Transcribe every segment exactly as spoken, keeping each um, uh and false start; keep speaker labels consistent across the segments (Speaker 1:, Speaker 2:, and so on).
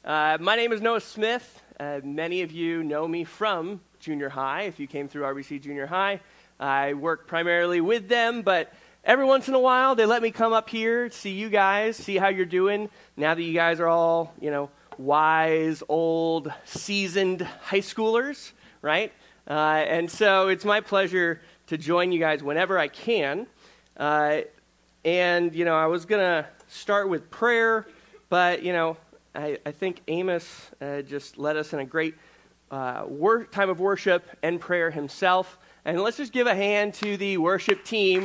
Speaker 1: Uh, my name is Noah Smith. Uh, many of you know me from junior high. If you came through R B C Junior High, I work primarily with them, but every once in a while they let me come up here, see you guys, see how you're doing. Now that you guys are all, you know, wise, old, seasoned high schoolers, right? Uh, and so it's my pleasure to join you guys whenever I can. Uh, and, you know, I was going to start with prayer, but, you know, I, I think Amos uh, just led us in a great uh, wor- time of worship and prayer himself. And let's just give a hand to the worship team.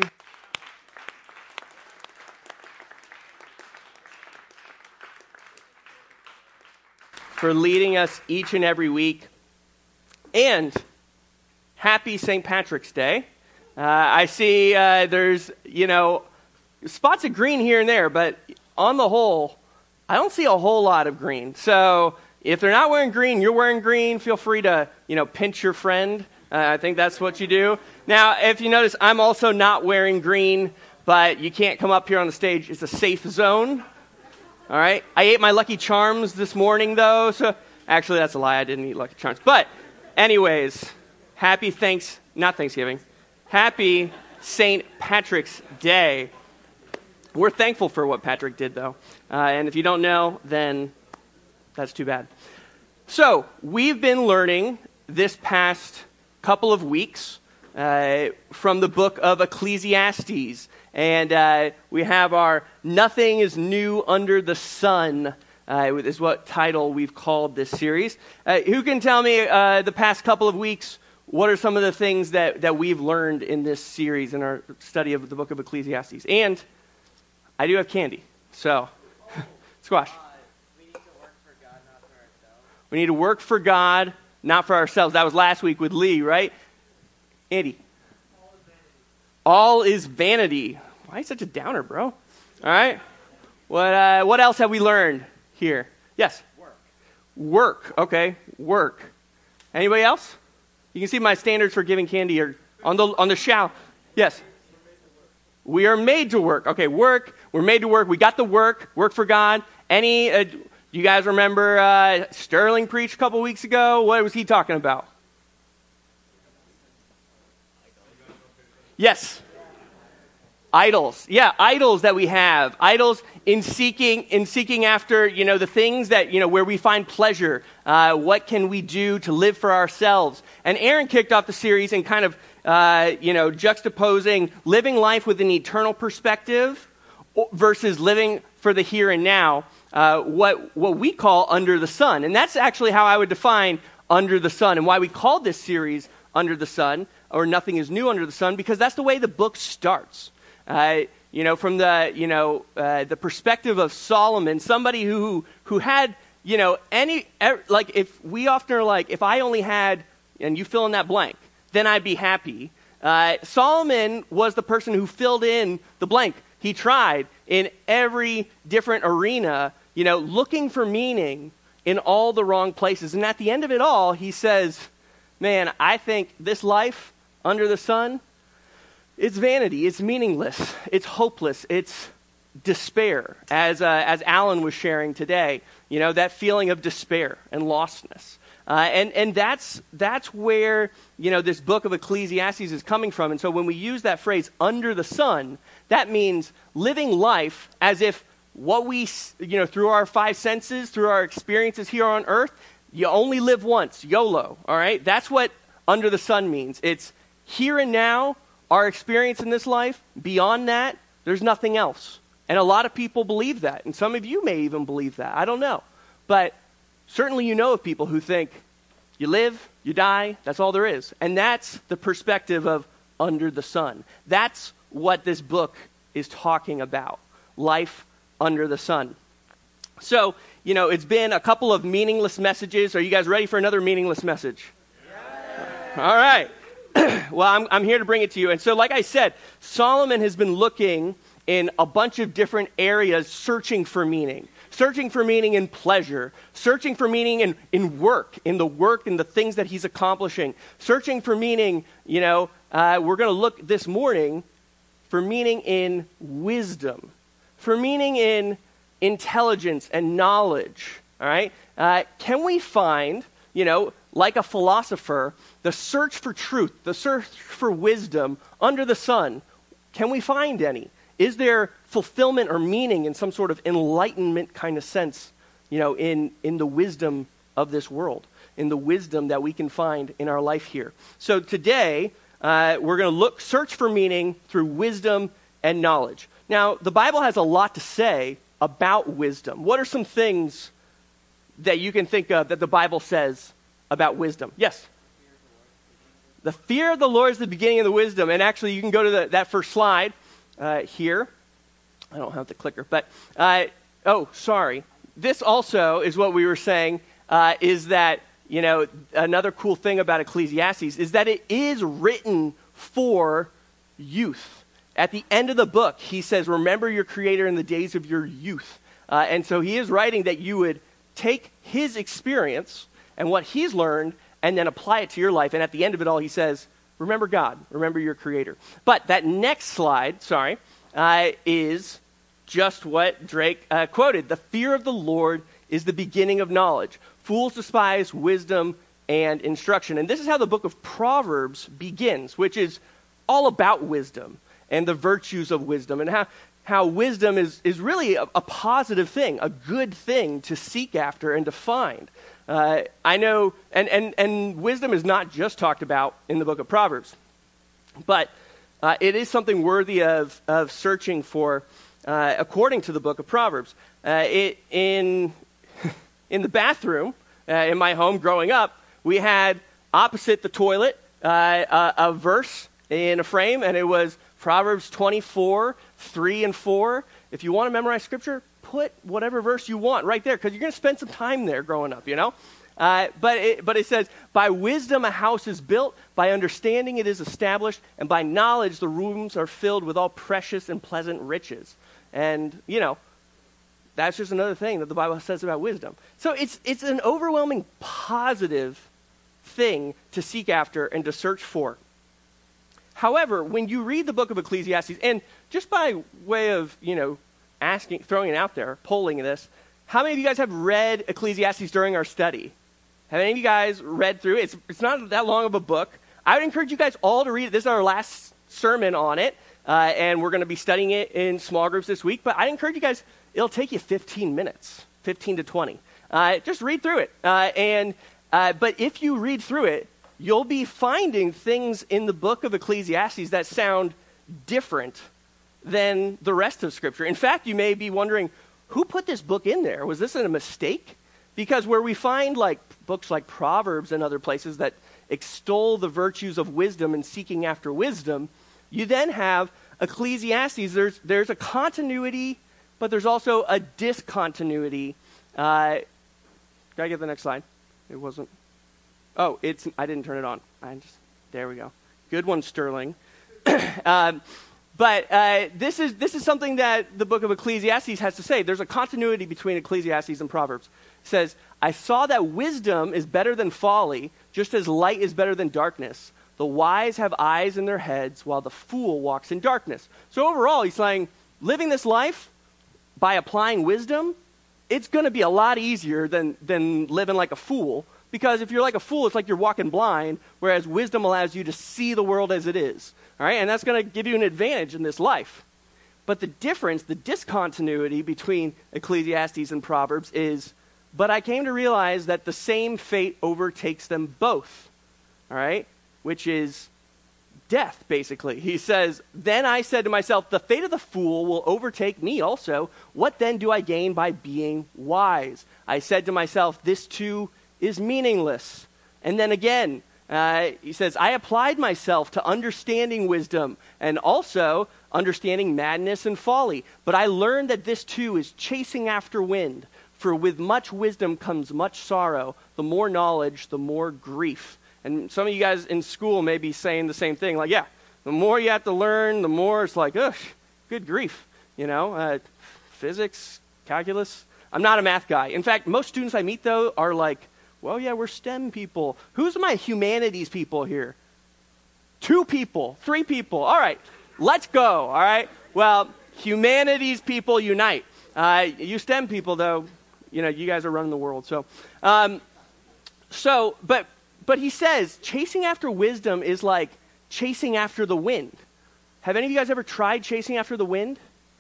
Speaker 1: For leading us each and every week. And happy Saint Patrick's Day. Uh, I see uh, there's, you know, spots of green here and there, but on the whole, I don't see a whole lot of green. So if they're not wearing green, you're wearing green, feel free to, you know, pinch your friend. Uh, I think that's what you do. Now, if you notice, I'm also not wearing green, but you can't come up here on the stage. It's a safe zone. All right? I ate my Lucky Charms this morning, though. So actually, that's a lie. I didn't eat Lucky Charms. But anyways, happy thanks, not Thanksgiving. Happy Saint Patrick's Day. We're thankful for what Patrick did, though. Uh, and if you don't know, then that's too bad. So, we've been learning this past couple of weeks uh, from the book of Ecclesiastes. And uh, we have our Nothing is New Under the Sun, uh, is what title we've called this series. Uh, who can tell me uh, the past couple of weeks, what are some of the things that, that we've learned in this series, in our study of the book of Ecclesiastes? And I do have candy, so squash.
Speaker 2: Uh, we need to work for God, not for ourselves.
Speaker 1: We need to work for God, not for ourselves. That was last week with Lee, right? Andy. All is vanity. All is vanity. Why are you such a downer, bro? All right. What uh, what else have we learned here? Yes?
Speaker 2: Work.
Speaker 1: Work. Okay. Work. Anybody else? You can see my standards for giving candy are on the on the show. Yes. We are made to work. Okay, work. We're made to work. We got the work. Work for God. Any, uh, you guys remember uh, Sterling preached a couple weeks ago? What was he talking about? Yes. Idols. Yeah, idols that we have. Idols in seeking in seeking after, you know, the things that, you know, where we find pleasure. Uh, what can we do to live for ourselves? And Aaron kicked off the series and kind of Uh, you know, juxtaposing living life with an eternal perspective versus living for the here and now, uh, what what we call under the sun. And that's actually how I would define under the sun, and why we called this series Under the Sun, or Nothing is New Under the Sun, because that's the way the book starts. Uh, you know, from the, you know, uh, the perspective of Solomon, somebody who who had, you know, any, like, if we often are like, if I only had, and you fill in that blank, then I'd be happy. Uh, Solomon was the person who filled in the blank. He tried in every different arena, you know, looking for meaning in all the wrong places. And at the end of it all, he says, man, I think this life under the sun, it's vanity, it's meaningless, it's hopeless, it's despair. As, uh, as Alan was sharing today, you know, that feeling of despair and lostness. Uh, and and that's that's where, you know, this book of Ecclesiastes is coming from. And so when we use that phrase, under the sun, that means living life as if what we, you know, through our five senses, through our experiences here on earth, you only live once, YOLO, all right? That's what under the sun means. It's here and now, our experience in this life. Beyond that, there's nothing else. And a lot of people believe that. And some of you may even believe that. I don't know. But certainly you know of people who think you live, you die, that's all there is. And that's the perspective of under the sun. That's what this book is talking about, life under the sun. So, you know, it's been a couple of meaningless messages. Are you guys ready for another meaningless message? Yeah. All right. Well, I'm, I'm here to bring it to you. And so, like I said, Solomon has been looking in a bunch of different areas, searching for meaning. Searching for meaning in pleasure, searching for meaning in, in work, in the work and the things that he's accomplishing, searching for meaning, you know, uh, we're going to look this morning for meaning in wisdom, for meaning in intelligence and knowledge, all right? Uh, can we find, you know, like a philosopher, the search for truth, the search for wisdom under the sun? Can we find any? Is there fulfillment or meaning in some sort of enlightenment kind of sense, you know, in, in the wisdom of this world, in the wisdom that we can find in our life here? So today, uh, we're going to look, search for meaning through wisdom and knowledge. Now, the Bible has a lot to say about wisdom. What are some things that you can think of that the Bible says about wisdom? Yes? The fear of the Lord is the beginning of the wisdom. And actually, you can go to the, that first slide uh, here. I don't have the clicker, but, uh, oh, sorry. This also is what we were saying, uh, is that, you know, another cool thing about Ecclesiastes is that it is written for youth. At the end of the book, he says, remember your Creator in the days of your youth. Uh, and so he is writing that you would take his experience and what he's learned and then apply it to your life. And at the end of it all, he says, remember God, remember your Creator. But that next slide, sorry, uh, is just what Drake uh, quoted. The fear of the Lord is the beginning of knowledge. Fools despise wisdom and instruction. And this is how the book of Proverbs begins, which is all about wisdom and the virtues of wisdom, and how, how wisdom is, is really a, a positive thing, a good thing to seek after and to find. Uh, I know, and, and, and wisdom is not just talked about in the book of Proverbs, but uh, it is something worthy of, of searching for uh, according to the book of Proverbs. Uh, it, in, in the bathroom uh, in my home growing up, we had opposite the toilet uh, a, a verse in a frame, and it was Proverbs twenty-four, three and four. If you want to memorize scripture, put whatever verse you want right there, because you're going to spend some time there growing up, you know? Uh, but, it, but it says, by wisdom a house is built, by understanding it is established, and by knowledge the rooms are filled with all precious and pleasant riches. And, you know, that's just another thing that the Bible says about wisdom. So it's it's an overwhelming positive thing to seek after and to search for. However, when you read the book of Ecclesiastes, and just by way of, you know, asking, throwing it out there, polling this, how many of you guys have read Ecclesiastes during our study? Have any of you guys read through it? It's, it's not that long of a book. I would encourage you guys all to read it. This is our last sermon on it, uh, and we're going to be studying it in small groups this week. But I encourage you guys, it'll take you fifteen minutes, fifteen to twenty. Uh, just read through it. Uh, and uh, But if you read through it, you'll be finding things in the book of Ecclesiastes that sound different than the rest of Scripture. In fact, you may be wondering, who put this book in there? Was this a mistake? Because where we find like books like Proverbs and other places that extol the virtues of wisdom and seeking after wisdom, you then have Ecclesiastes. There's, there's a continuity, but there's also a discontinuity. Uh, can I get the next slide? It wasn't. Oh, it's, I didn't turn it on. I just, there we go. Good one, Sterling. um, but uh, this is this is something that the book of Ecclesiastes has to say. There's a continuity between Ecclesiastes and Proverbs. It says, I saw that wisdom is better than folly, just as light is better than darkness. The wise have eyes in their heads, while the fool walks in darkness. So overall, he's saying, living this life by applying wisdom, it's going to be a lot easier than than living like a fool. Because if you're like a fool, it's like you're walking blind, whereas wisdom allows you to see the world as it is. All right? And that's going to give you an advantage in this life. But the difference, the discontinuity between Ecclesiastes and Proverbs is, but I came to realize that the same fate overtakes them both. All right? Which is death, basically. He says, then I said to myself, the fate of the fool will overtake me also. What then do I gain by being wise? I said to myself, this too is meaningless. And then again, uh, he says, I applied myself to understanding wisdom and also understanding madness and folly. But I learned that this too is chasing after wind. For with much wisdom comes much sorrow. The more knowledge, the more grief. And some of you guys in school may be saying the same thing. Like, yeah, the more you have to learn, the more it's like, ugh, good grief. You know, uh, physics, calculus. I'm not a math guy. In fact, most students I meet, though, are like, well, yeah, we're STEM people. Who's my humanities people here? Two people, three people. All right, let's go, all right? Well, humanities people unite. Uh, you STEM people, though, You know, you guys are running the world. So, um, so, but, but he says, chasing after wisdom is like chasing after the wind. Have any of you guys ever tried chasing after the wind?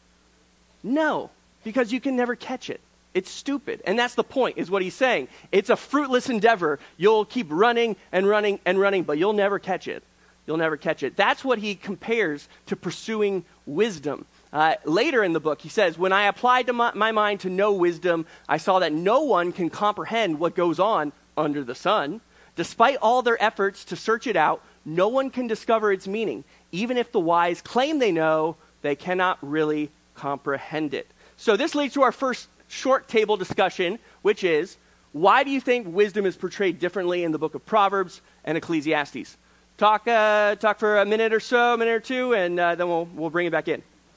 Speaker 1: No, because you can never catch it. It's stupid. And that's the point, is what he's saying. It's a fruitless endeavor. You'll keep running and running and running, but you'll never catch it. You'll never catch it. That's what he compares to pursuing wisdom. Uh, later in the book, he says, when I applied to my, my mind to know wisdom, I saw that no one can comprehend what goes on under the sun. Despite all their efforts to search it out, no one can discover its meaning. Even if the wise claim they know, they cannot really comprehend it. So this leads to our first short table discussion, which is, why do you think wisdom is portrayed differently in the book of Proverbs and Ecclesiastes? Talk uh, talk for a minute or so, a minute or two, and uh, then we'll we'll bring it back in.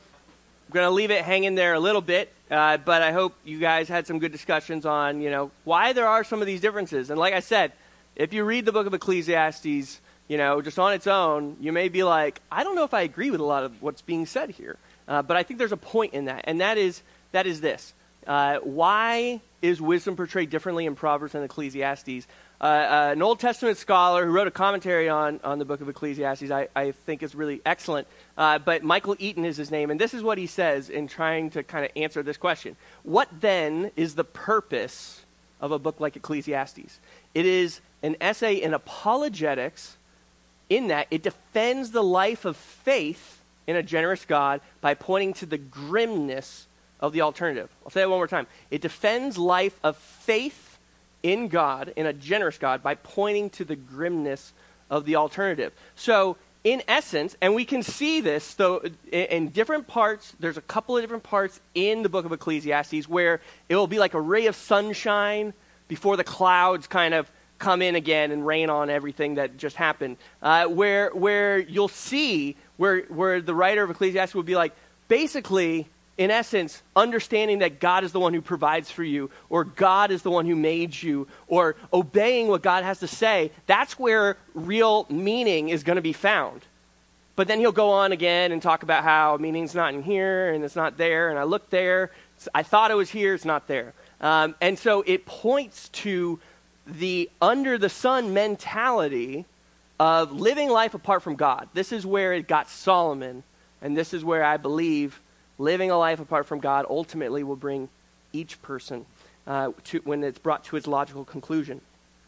Speaker 1: I'm going to leave it hanging there a little bit, uh, but I hope you guys had some good discussions on, you know, why there are some of these differences. And like I said, if you read the book of Ecclesiastes, you know, just on its own, you may be like, I don't know if I agree with a lot of what's being said here. Uh, but I think there's a point in that, and that is that is this. Uh, why is wisdom portrayed differently in Proverbs and Ecclesiastes? Uh, uh, an Old Testament scholar who wrote a commentary on, on the book of Ecclesiastes, I, I think is really excellent. Uh, but Michael Eaton is his name, and this is what he says in trying to kind of answer this question. What then is the purpose of a book like Ecclesiastes? It is an essay in apologetics, in that it defends the life of faith in a generous God by pointing to the grimness of the alternative. I'll say that one more time. It defends life of faith in God, in a generous God, by pointing to the grimness of the alternative. So, in essence, and we can see this, though, in, in different parts, there's a couple of different parts in the book of Ecclesiastes where it will be like a ray of sunshine before the clouds kind of come in again and rain on everything that just happened. Uh, where where you'll see where where the writer of Ecclesiastes would be like, basically, in essence, understanding that God is the one who provides for you, or God is the one who made you, or obeying what God has to say, that's where real meaning is going to be found. But then he'll go on again and talk about how meaning's not in here, and it's not there, and I looked there, I thought it was here, it's not there. Um, and so it points to the under-the-sun mentality of living life apart from God. This is where it got Solomon, and this is where I believe living a life apart from God ultimately will bring each person uh, to, when it's brought to its logical conclusion.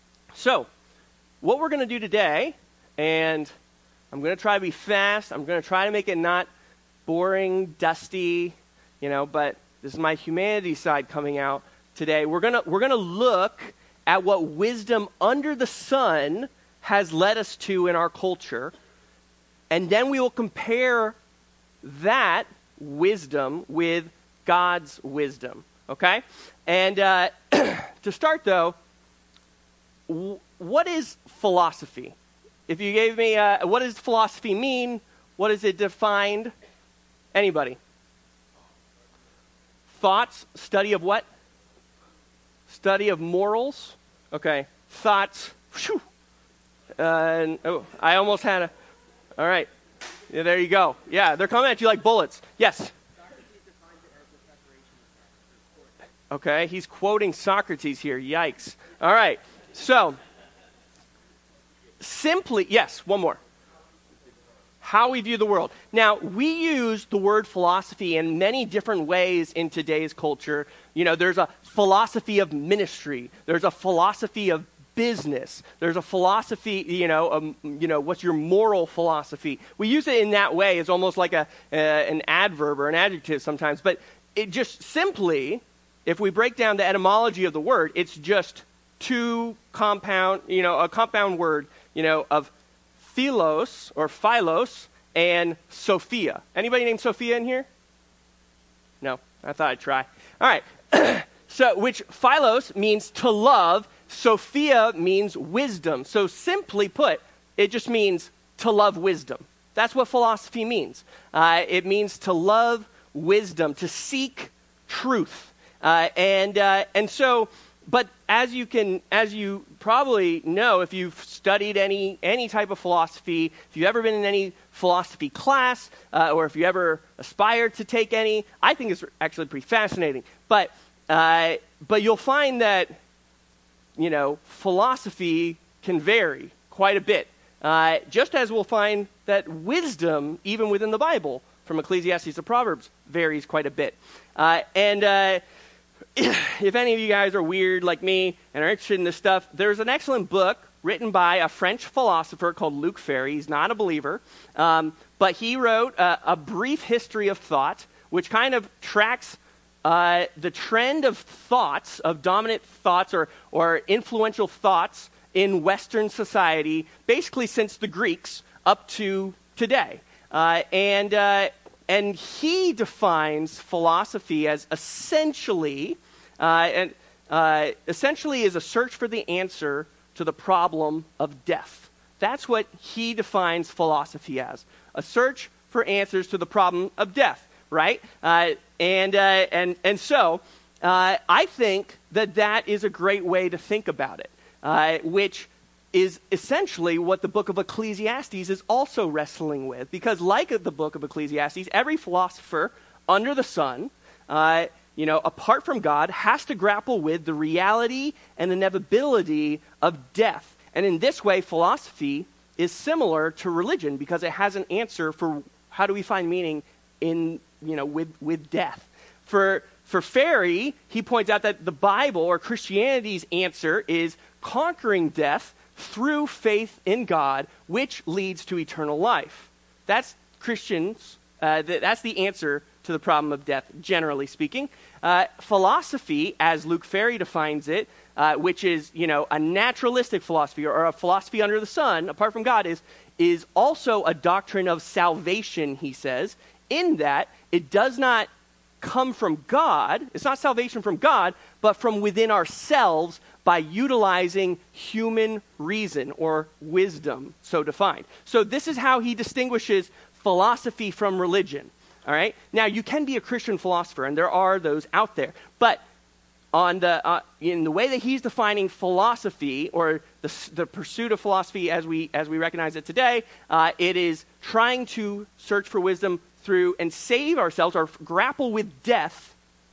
Speaker 1: So, what we're going to do today, and I'm going to try to be fast, I'm going to try to make it not boring, dusty, you know, but this is my humanity side coming out today. We're going to we're going to look at what wisdom under the sun has led us to in our culture, and then we will compare that wisdom with God's wisdom, okay? And uh, to start, though, w- what is philosophy? If you gave me, uh, what does philosophy mean? What is it defined? Anybody? Thoughts, study of what? Study of morals. Okay, thoughts. Whew. Uh, and, oh, I almost had a, all right. Yeah, there you go. Yeah, they're coming at you like bullets. Yes? Okay, he's quoting Socrates here. Yikes. All right, so, simply, yes, one more. How we view the world. Now, we use the word philosophy in many different ways in today's culture. You know, there's a philosophy of ministry. There's a philosophy of business. There's a philosophy, you know, um, you know, what's your moral philosophy? We use it in that way as almost like a uh, an adverb or an adjective sometimes. But it just simply, if we break down the etymology of the word, it's just two compound, you know, a compound word, you know, of philos or philos and Sophia. Anybody named Sophia in here? No, I thought I'd try. All right. So, which philos means to love, Sophia means wisdom. So simply put, it just means to love wisdom. That's what philosophy means. Uh, it means to love wisdom, to seek truth. Uh, and uh, and so, but as you can, as you probably know, if you've studied any any type of philosophy, if you've ever been in any philosophy class, uh, or if you ever aspired to take any, I think it's actually pretty fascinating. But Uh, but you'll find that, you know, philosophy can vary quite a bit. Uh, just as we'll find that wisdom, even within the Bible, from Ecclesiastes to Proverbs, varies quite a bit. Uh, and uh, if any of you guys are weird like me and are interested in this stuff, there's an excellent book written by a French philosopher called Luc Ferry. He's not a believer, um, but he wrote a, a brief history of thought, which kind of tracks uh, the trend of thoughts, of dominant thoughts or, or influential thoughts in Western society, basically since the Greeks up to today. Uh, and uh, and he defines philosophy as essentially, uh, and uh, essentially is a search for the answer to the problem of death. That's what he defines philosophy as: a search for answers to the problem of death. Right? Uh, and uh, and and so uh, I think that that is a great way to think about it, uh, which is essentially what the book of Ecclesiastes is also wrestling with. Because like the book of Ecclesiastes, every philosopher under the sun, uh, you know, apart from God, has to grapple with the reality and inevitability of death. And in this way, philosophy is similar to religion because it has an answer for how do we find meaning in, you know, with, with death. For, for Ferry, he points out that the Bible or Christianity's answer is conquering death through faith in God, which leads to eternal life. That's Christians, uh, th- that's the answer to the problem of death, generally speaking. Uh, philosophy, as Luc Ferry defines it, uh, which is, you know, a naturalistic philosophy or, or a philosophy under the sun, apart from God, is, is also a doctrine of salvation, he says, in that it does not come from God. It's not salvation from God, but from within ourselves by utilizing human reason or wisdom, so defined. So this is how he distinguishes philosophy from religion. All right? Now, you can be a Christian philosopher, and there are those out there. But on the uh, in the way that he's defining philosophy, or the, the pursuit of philosophy as we as we recognize it today, uh, it is trying to search for wisdom through and save ourselves or grapple with death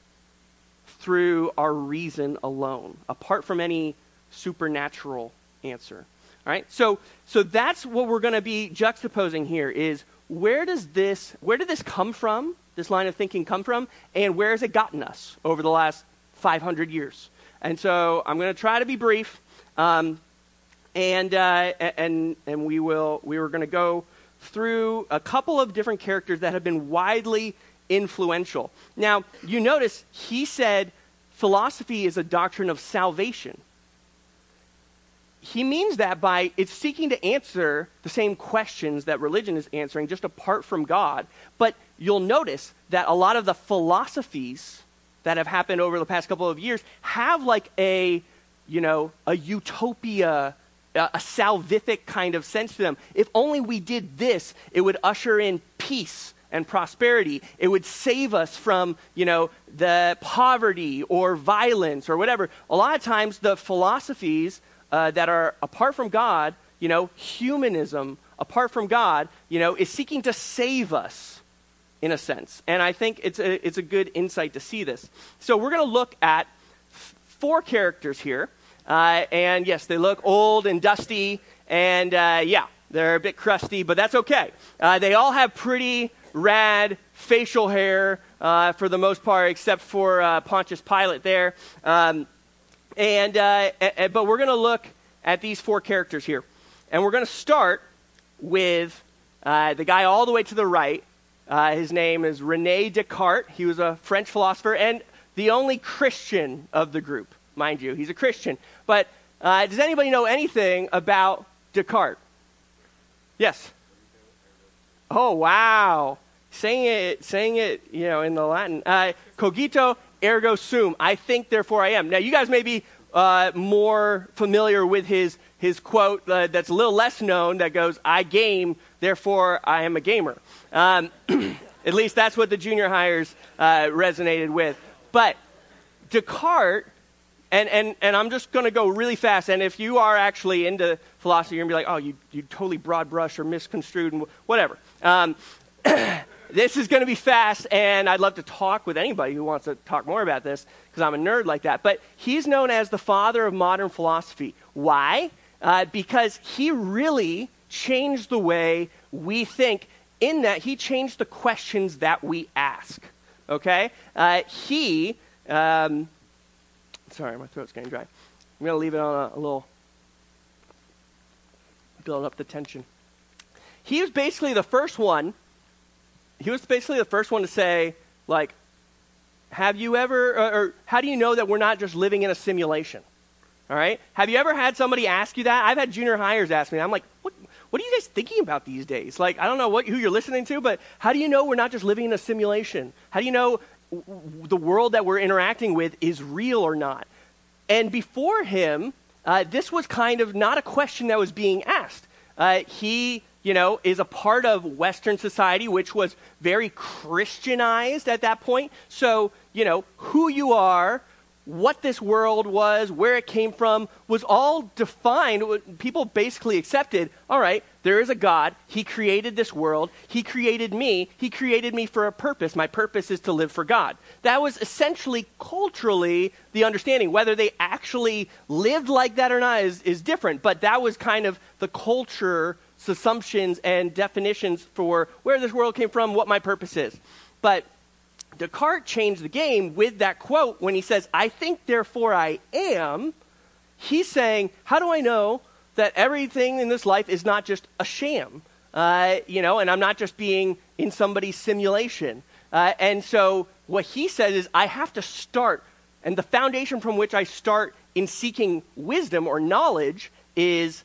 Speaker 1: through our reason alone, apart from any supernatural answer. All right? So so that's what we're going to be juxtaposing here is where does this where did this come from? This line of thinking come from, and where has it gotten us over the last five hundred years? And so I'm going to try to be brief, um, and uh, and and we will we were going to go through a couple of different characters that have been widely influential. Now, you notice he said philosophy is a doctrine of salvation. He means that by it's seeking to answer the same questions that religion is answering, just apart from God. But you'll notice that a lot of the philosophies that have happened over the past couple of years have like a, you know, a utopia, a, a salvific kind of sense to them. If only we did this, it would usher in peace and prosperity. It would save us from, you know, the poverty or violence or whatever. A lot of times the philosophies uh, that are apart from God, you know, humanism apart from God, you know, is seeking to save us in a sense. And I think it's a, it's a good insight to see this. So we're going to look at f- four characters here. Uh, and yes, they look old and dusty. And uh, yeah, they're a bit crusty, but that's okay. Uh, they all have pretty rad facial hair uh, for the most part, except for uh, Pontius Pilate there. Um, and uh, a- a- but we're going to look at these four characters here. And we're going to start with uh, the guy all the way to the right. Uh, his name is René Descartes. He was a French philosopher and the only Christian of the group, mind you. He's a Christian. But uh, does anybody know anything about Descartes? Yes. Oh, wow. Saying it, saying it, you know, in the Latin. Uh, cogito ergo sum. I think, therefore I am. Now, you guys may be uh, more familiar with his his quote uh, that's a little less known that goes, I game, therefore I am a gamer. Um, at least that's what the junior hires uh, resonated with. But Descartes, and, and, and I'm just going to go really fast, and if you are actually into philosophy, you're going to be like, oh, you, you totally broad brush or misconstrued and whatever. Um, this is going to be fast, and I'd love to talk with anybody who wants to talk more about this, because I'm a nerd like that. But he's known as the father of modern philosophy. Why? Uh, because he really changed the way we think, in that he changed the questions that we ask. Okay? Uh, he, um, sorry, my throat's getting dry. I'm going to leave it on a, a little, build up the tension. He was basically the first one, he was basically the first one to say, like, have you ever, or, or how do you know that we're not just living in a simulation? All right? Have you ever had somebody ask you that? I've had junior hires ask me. I'm like, what, what are you guys thinking about these days? Like, I don't know what who you're listening to, but how do you know we're not just living in a simulation? How do you know w- w- the world that we're interacting with is real or not? And before him, uh, this was kind of not a question that was being asked. Uh, he, you know, is a part of Western society, which was very Christianized at that point. So, you know, who you are, what this world was, where it came from, was all defined. People basically accepted, all right, there is a God. He created this world. He created me. He created me for a purpose. My purpose is to live for God. That was essentially culturally the understanding. Whether they actually lived like that or not is, is different, but that was kind of the culture's assumptions and definitions for where this world came from, what my purpose is. But Descartes changed the game with that quote when he says, I think, therefore I am. He's saying, how do I know that everything in this life is not just a sham? Uh, you know, and I'm not just being in somebody's simulation. Uh, and so what he says is, I have to start, and the foundation from which I start in seeking wisdom or knowledge is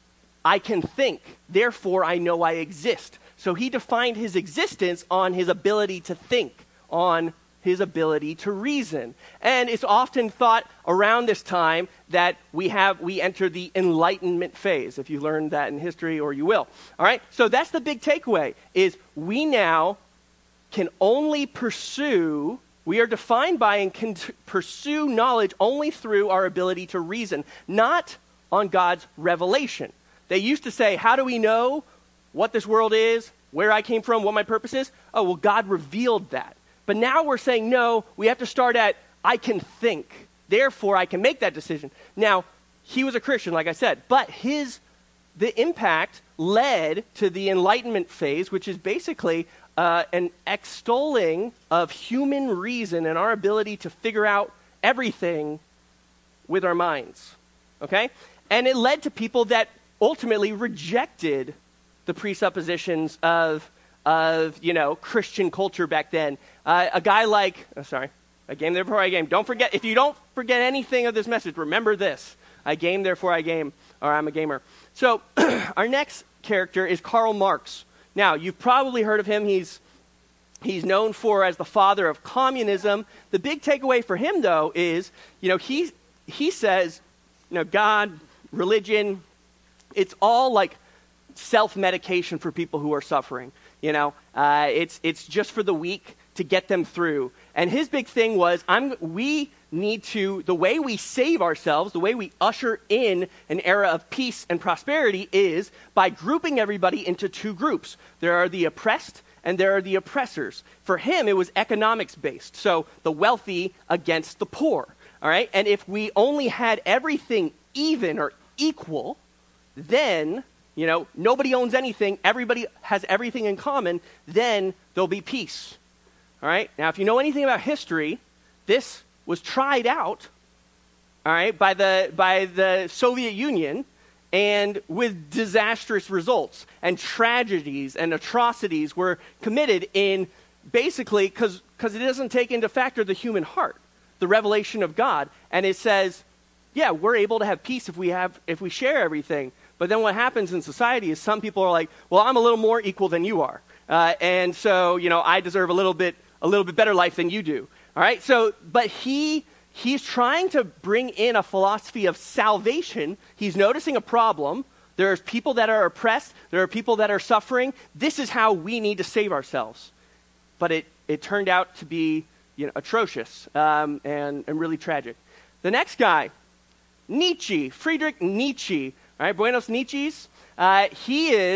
Speaker 1: I can think, therefore I know I exist. So he defined his existence on his ability to think, on his ability to reason. And it's often thought around this time that we have we enter the Enlightenment phase, if you learned that in history, or you will. All right? So that's the big takeaway, is we now can only pursue, we are defined by and can t- pursue knowledge only through our ability to reason, not on God's revelation. They used to say, how do we know what this world is, where I came from, what my purpose is? Oh, well, God revealed that. But now we're saying, no, we have to start at, I can think. Therefore, I can make that decision. Now, he was a Christian, like I said, but his, the impact led to the Enlightenment phase, which is basically uh, an extolling of human reason and our ability to figure out everything with our minds. Okay? And it led to people that ultimately rejected the presuppositions of of, you know, Christian culture back then. Uh, a guy like, oh, sorry, I game, therefore I game. Don't forget, if you don't forget anything of this message, remember this. I game, therefore I game, or I'm a gamer. So our next character is Karl Marx. Now, you've probably heard of him. He's he's known for as the father of communism. The big takeaway for him, though, is, you know, he, he says, you know, God, religion, it's all like self-medication for people who are suffering. You know, uh, it's it's just for the weak to get them through. And his big thing was, I'm we need to, the way we save ourselves, the way we usher in an era of peace and prosperity is by grouping everybody into two groups. There are the oppressed and there are the oppressors. For him, it was economics based. So the wealthy against the poor. All right. And if we only had everything even or equal, then, you know, nobody owns anything, everybody has everything in common, then there'll be peace. All right? Now, if you know anything about history, this was tried out, all right, by the by the Soviet Union, and with disastrous results, and tragedies and atrocities were committed in basically, because because it doesn't take into factor the human heart, the revelation of God, and it says, yeah, we're able to have peace if we have if we share everything. But then what happens in society is some people are like, well, I'm a little more equal than you are. Uh, and so, you know, I deserve a little bit a little bit better life than you do. All right? So, but he he's trying to bring in a philosophy of salvation. He's noticing a problem. There's people that are oppressed. There are people that are suffering. This is how we need to save ourselves. But it, it turned out to be, you know, atrocious um, and, and really tragic. The next guy, Nietzsche, Friedrich Nietzsche. All right, Buenos Nietzsche's. Uh, he is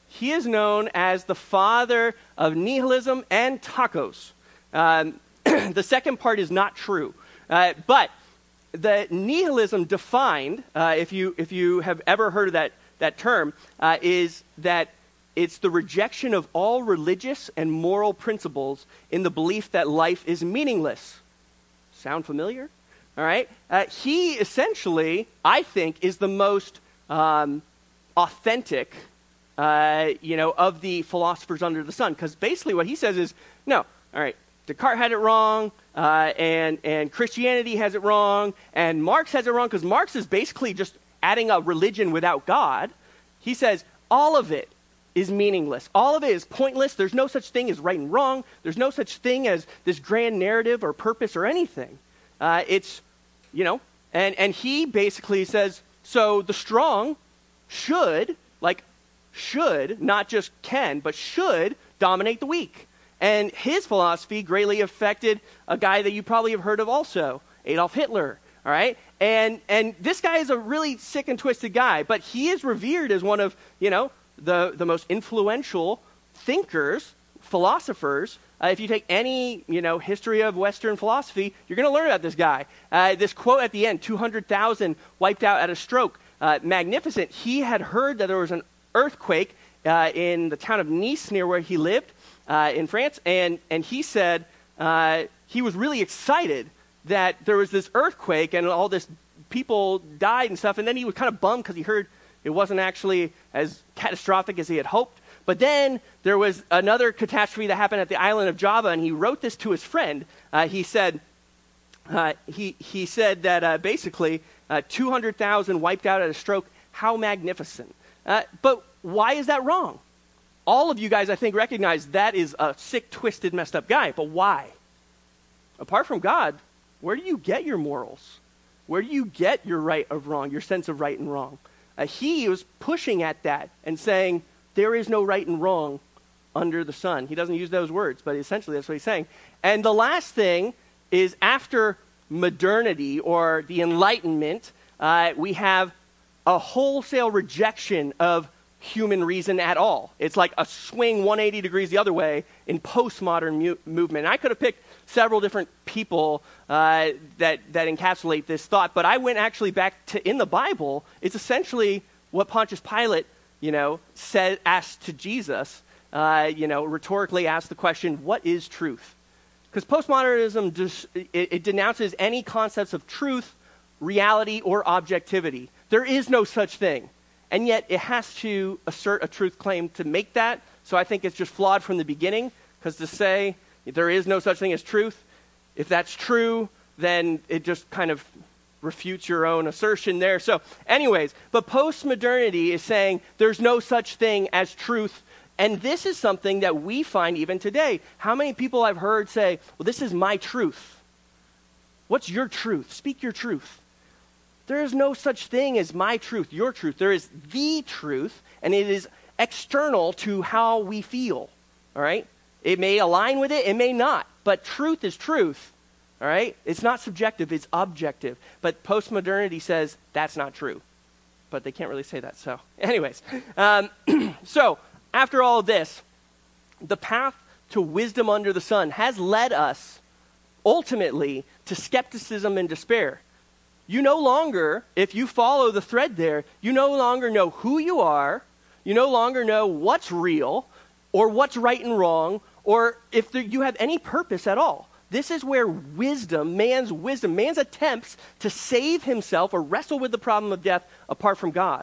Speaker 1: he is known as the father of nihilism and tacos. Um, the second part is not true. Uh, but the nihilism defined, uh, if you if you have ever heard of that, that term, uh, is that it's the rejection of all religious and moral principles in the belief that life is meaningless. Sound familiar? All right. Uh, he essentially, I think, is the most um, authentic, uh, you know, of the philosophers under the sun. Because basically what he says is, no, all right, Descartes had it wrong, uh, and, and Christianity has it wrong, and Marx has it wrong, because Marx is basically just adding a religion without God. He says all of it is meaningless. All of it is pointless. There's no such thing as right and wrong. There's no such thing as this grand narrative or purpose or anything. Uh, it's, you know, and, and he basically says, so the strong should, like, should, not just can, but should dominate the weak. And his philosophy greatly affected a guy that you probably have heard of also, Adolf Hitler, all right? And and this guy is a really sick and twisted guy, but he is revered as one of, you know, the, the most influential thinkers, philosophers. Uh, if you take any, you know, history of Western philosophy, you're going to learn about this guy. Uh, this quote at the end, two hundred thousand wiped out at a stroke, uh, magnificent. He had heard that there was an earthquake uh, in the town of Nice near where he lived uh, in France, and, and he said uh, he was really excited that there was this earthquake and all this people died and stuff, and then he was kind of bummed because he heard it wasn't actually as catastrophic as he had hoped. But then there was another catastrophe that happened at the island of Java, and he wrote this to his friend. Uh, he said, uh, he he said that uh, basically uh, two hundred thousand wiped out at a stroke. How magnificent! Uh, but why is that wrong? All of you guys, I think, recognize that is a sick, twisted, messed up guy. But why? Apart from God, where do you get your morals? Where do you get your right of wrong, your sense of right and wrong? Uh, he was pushing at that and saying, there is no right and wrong under the sun. He doesn't use those words, but essentially that's what he's saying. And the last thing is after modernity or the Enlightenment, uh, we have a wholesale rejection of human reason at all. It's like a swing one hundred eighty degrees the other way in postmodern mu- movement. And I could have picked several different people uh, that, that encapsulate this thought, but I went actually back to, in the Bible, it's essentially what Pontius Pilate, you know, said, asked to Jesus, uh, you know, rhetorically asked the question, what is truth? Because postmodernism, just, it, it denounces any concepts of truth, reality, or objectivity. There is no such thing. And yet it has to assert a truth claim to make that. So I think it's just flawed from the beginning, because to say there is no such thing as truth, if that's true, then it just kind of refutes your own assertion there. So anyways, but postmodernity is saying there's no such thing as truth. And this is something that we find even today. How many people I've heard say, well, this is my truth. What's your truth? Speak your truth. There is no such thing as my truth, your truth. There is the truth, and it is external to how we feel, all right? It may align with it, it may not, but truth is truth, all right? It's not subjective, it's objective. But postmodernity says that's not true, but they can't really say that. So anyways, um, so after all of this, the path to wisdom under the sun has led us ultimately to skepticism and despair. You no longer, if you follow the thread there, you no longer know who you are, you no longer know what's real, or what's right and wrong, or if there, you have any purpose at all. This is where wisdom, man's wisdom, man's attempts to save himself or wrestle with the problem of death apart from God.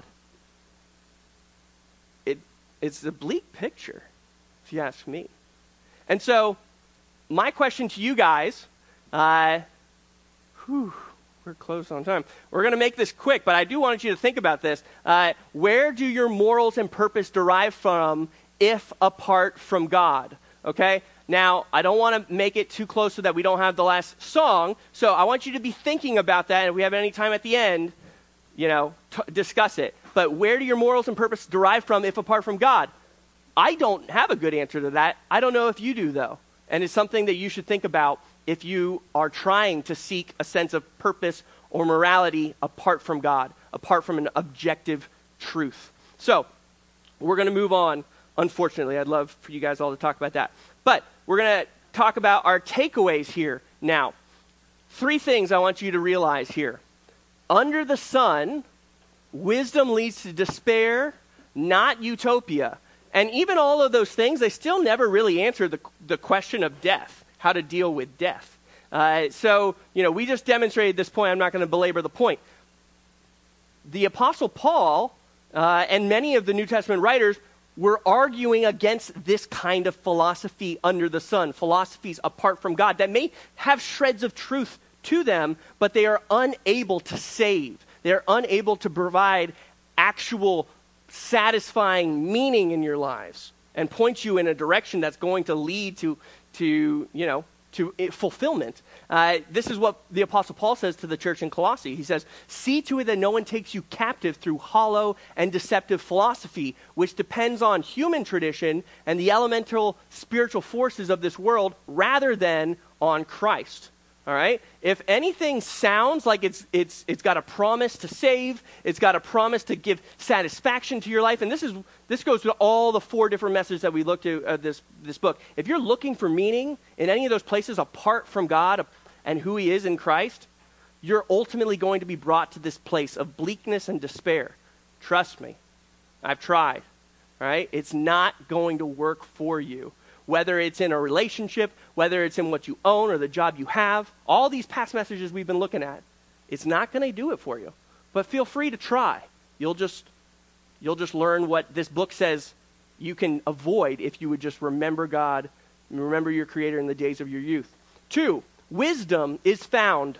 Speaker 1: It, it's a bleak picture, if you ask me. And so, my question to you guys, uh, whew, we're close on time. We're going to make this quick, but I do want you to think about this. Uh, where do your morals and purpose derive from if apart from God? Okay? Now, I don't want to make it too close so that we don't have the last song, so I want you to be thinking about that, and if we have any time at the end, you know, t- discuss it. But where do your morals and purpose derive from if apart from God? I don't have a good answer to that. I don't know if you do, though. And it's something that you should think about if you are trying to seek a sense of purpose or morality apart from God, apart from an objective truth. So, we're going to move on unfortunately. I'd love for you guys all to talk about that. But we're going to talk about our takeaways here now. Three things I want you to realize here. Under the sun, wisdom leads to despair, not utopia. And even all of those things, they still never really answer the, the question of death, how to deal with death. Uh, so, you know, we just demonstrated this point. I'm not going to belabor the point. The Apostle Paul uh, and many of the New Testament writers were arguing against this kind of philosophy under the sun, philosophies apart from God that may have shreds of truth to them, but they are unable to save. They're unable to provide actual satisfying meaning in your lives and point you in a direction that's going to lead to, to you know, to fulfillment. Uh, this is what the Apostle Paul says to the church in Colossae. He says, see to it that no one takes you captive through hollow and deceptive philosophy, which depends on human tradition and the elemental spiritual forces of this world rather than on Christ. All right? If anything sounds like it's it's it's got a promise to save, it's got a promise to give satisfaction to your life, and this is this goes to all the four different messages that we looked at uh, this this book. If you're looking for meaning in any of those places apart from God and who he is in Christ, you're ultimately going to be brought to this place of bleakness and despair. Trust me. I've tried. All right? It's not going to work for you. Whether it's in a relationship, whether it's in what you own or the job you have, all these past messages we've been looking at, it's not going to do it for you. But feel free to try. You'll just, you'll just learn what this book says you can avoid if you would just remember God, remember your Creator in the days of your youth. Two, wisdom is found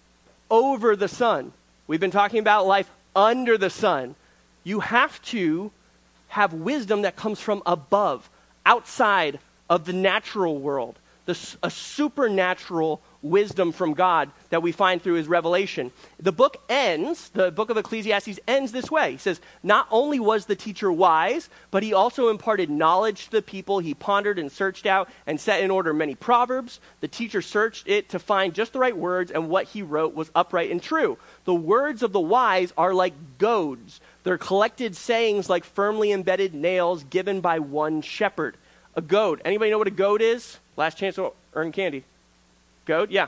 Speaker 1: over the sun. We've been talking about life under the sun. You have to have wisdom that comes from above, outside of the natural world, the, a supernatural wisdom from God that we find through his revelation. The book ends, the book of Ecclesiastes ends this way. He says, not only was the teacher wise, but he also imparted knowledge to the people. He pondered and searched out and set in order many proverbs. The teacher searched it to find just the right words, and what he wrote was upright and true. The words of the wise are like goads. They're collected sayings like firmly embedded nails given by one shepherd. A goad. Anybody know what a goad is? Last chance to earn candy. Goat? Yeah.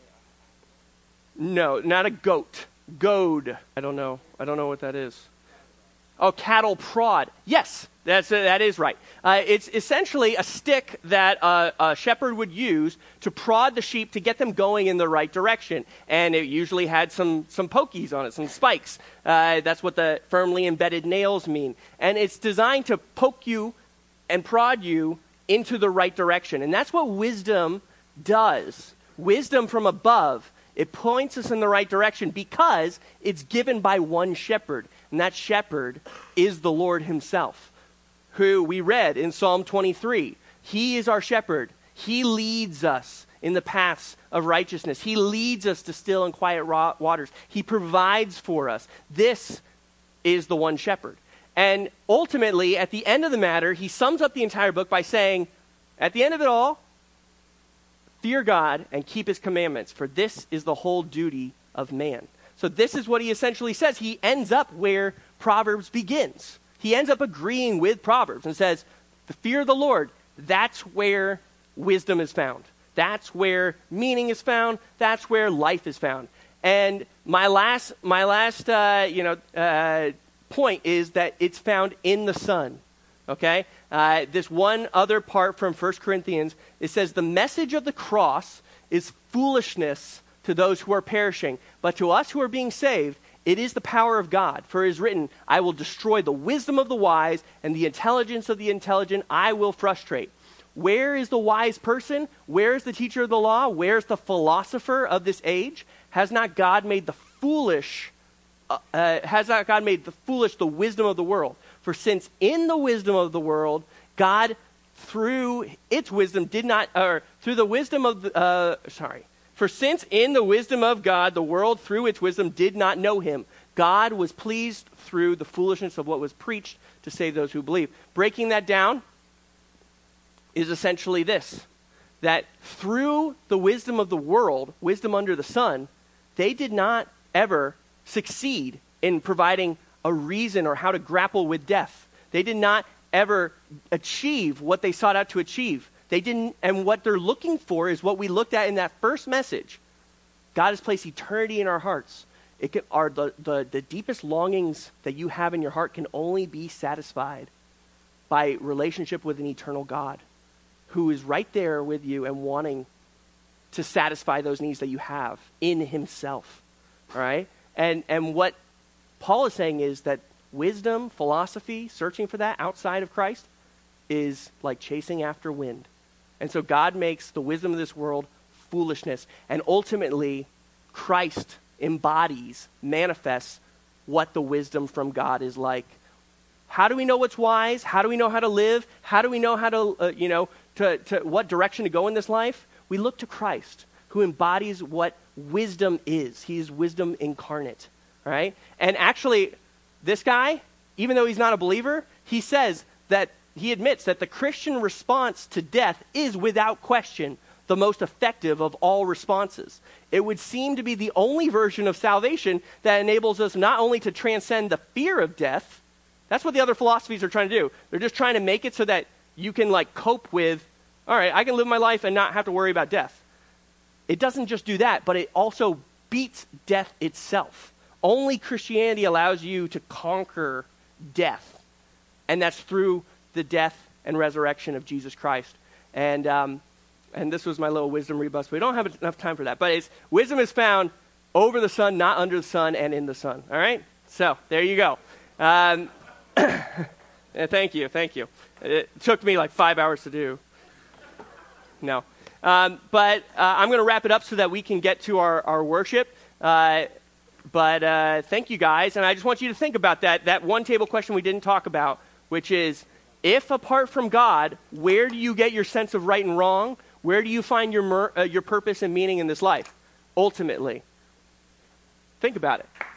Speaker 1: No, not a goat. Goad. I don't know. I don't know what that is. Oh, cattle prod. Yes, that's uh, that is right. Uh, it's essentially a stick that uh, a shepherd would use to prod the sheep to get them going in the right direction. And it usually had some, some pokies on it, some spikes. Uh, that's what the firmly embedded nails mean. And it's designed to poke you and prod you into the right direction. And that's what wisdom does. Wisdom from above, it points us in the right direction because it's given by one shepherd. And that shepherd is the Lord himself, who we read in Psalm twenty-three. He is our shepherd. He leads us in the paths of righteousness. He leads us to still and quiet waters. He provides for us. This is the one shepherd. And ultimately, at the end of the matter, he sums up the entire book by saying, at the end of it all, fear God and keep his commandments, for this is the whole duty of man. So this is what he essentially says. He ends up where Proverbs begins. He ends up agreeing with Proverbs and says, the fear of the Lord, that's where wisdom is found. That's where meaning is found. That's where life is found. And my last, my last, uh, you know, uh, point is that it's found in the Son. Okay? Uh, this one other part from First Corinthians, it says, the message of the cross is foolishness to those who are perishing, but to us who are being saved, it is the power of God. For it is written, I will destroy the wisdom of the wise, and the intelligence of the intelligent I will frustrate. Where is the wise person? Where is the teacher of the law? Where is the philosopher of this age? Has not God made the foolish Uh, uh, has not God made the foolish the wisdom of the world? For since in the wisdom of the world, God through its wisdom did not, or through the wisdom of, the, uh, sorry. For since in the wisdom of God, the world through its wisdom did not know him, God was pleased through the foolishness of what was preached to save those who believe. Breaking that down is essentially this, that through the wisdom of the world, wisdom under the sun, they did not ever succeed in providing a reason or how to grapple with death. They did not ever achieve what they sought out to achieve. They didn't, and what they're looking for is what we looked at in that first message. God has placed eternity in our hearts. It can, are the, the, the deepest longings that you have in your heart can only be satisfied by relationship with an eternal God who is right there with you and wanting to satisfy those needs that you have in himself. All right? And, and what Paul is saying is that wisdom, philosophy, searching for that outside of Christ is like chasing after wind. And so God makes the wisdom of this world foolishness. And ultimately, Christ embodies, manifests what the wisdom from God is like. How do we know what's wise? How do we know how to live? How do we know how to, uh, you know, to, to what direction to go in this life? We look to Christ, who embodies what wisdom is. He is wisdom incarnate, right? And actually, this guy, even though he's not a believer, he says that he admits that the Christian response to death is without question the most effective of all responses. It would seem to be the only version of salvation that enables us not only to transcend the fear of death. That's what the other philosophies are trying to do. They're just trying to make it so that you can like cope with, all right, I can live my life and not have to worry about death. It doesn't just do that, but it also beats death itself. Only Christianity allows you to conquer death, and that's through the death and resurrection of Jesus Christ. And um, and this was my little wisdom rebus, but we don't have enough time for that. But it's, wisdom is found over the sun, not under the sun, and in the sun. All right? So there you go. Um, thank you, thank you. It took me like five hours to do. No. Um, but uh, I'm going to wrap it up so that we can get to our, our worship. Uh, but uh, thank you guys. And I just want you to think about that, that one table question we didn't talk about, which is, if apart from God, where do you get your sense of right and wrong? Where do you find your, mer- uh, your purpose and meaning in this life? Ultimately. Think about it.